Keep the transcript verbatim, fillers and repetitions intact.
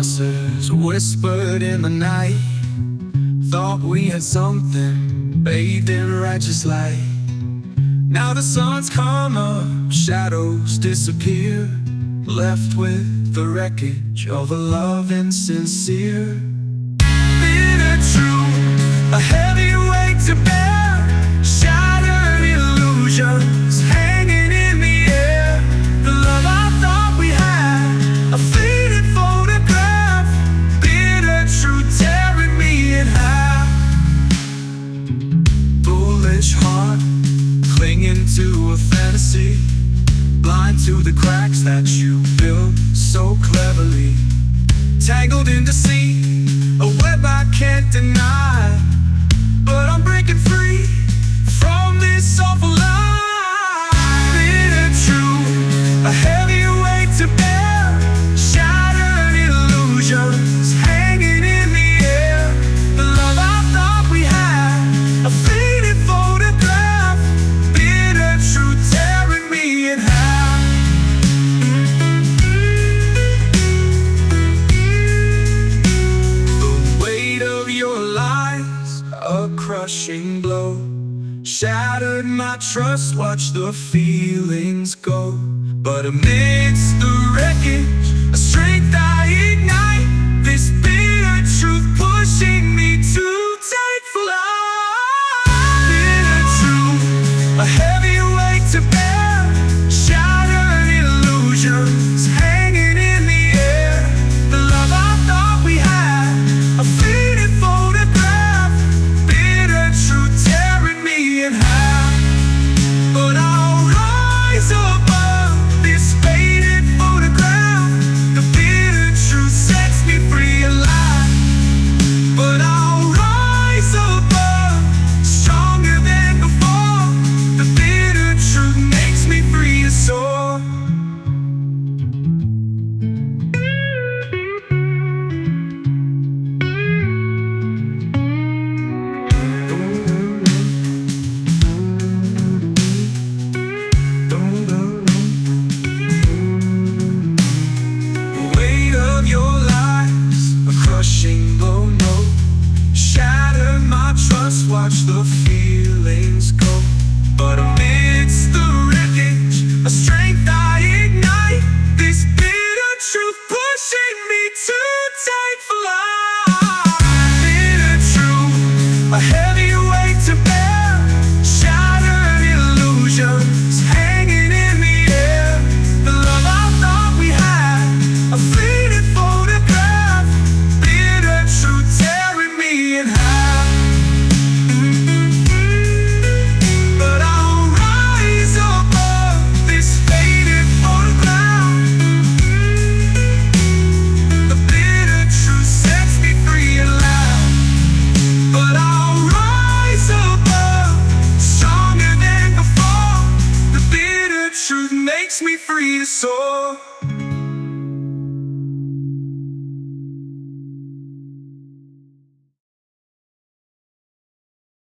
promises whispered in the night. Thought we had something bathed in righteous light. Now the sun's come up, shadows disappear, left with the wreckage of a love insincere. Bitter truth, a heavy weight to bear, shattered illusions hanging in the air. The love I thought we had, a faded photograph, bitter truth tearing me in half. Foolish heart, clinging to a fantasy, blind to the cracks that you built so cleverly. Tangled in deceit, a web I can't deny, but I'm breaking free from this awful lie. Bitter truth, a heavy weight to bear, shattered illusions hanging in the air. The love I thought we had, a faded photograph, bitter truth tearing me in half. The weight of your lies, a crushing blow, shattered my trust, watch the feelings go. But amidst the wreckage, a strength I ignite, this bitter truth pushing me to take flight. Bitter truth, a heavy weight to bear, shattered illusions hanging in the air. The love I thought we had, a faded photograph, bitter truth tearing me in half. But I'll rise above this faded photograph. The bitter truth sets me free alive. But I'll rise above, stronger than before. The bitter truth makes me free to soar. The weight of your lies, a crushing blow, no, shattered my trust, watch the feelings go. But amidst the wreckage, a strength I ignite, this bitter truth pushing me to take flight. Bitter truth, a heavy weight to bear, shattered illusions hanging in the air. The love I thought we had, a faded photograph, bitter truth tearing me in half. But I'll rise above this faded photograph. The bitter truth sets me free alive. But I'll rise above, stronger than before. The bitter truth makes me free to soar.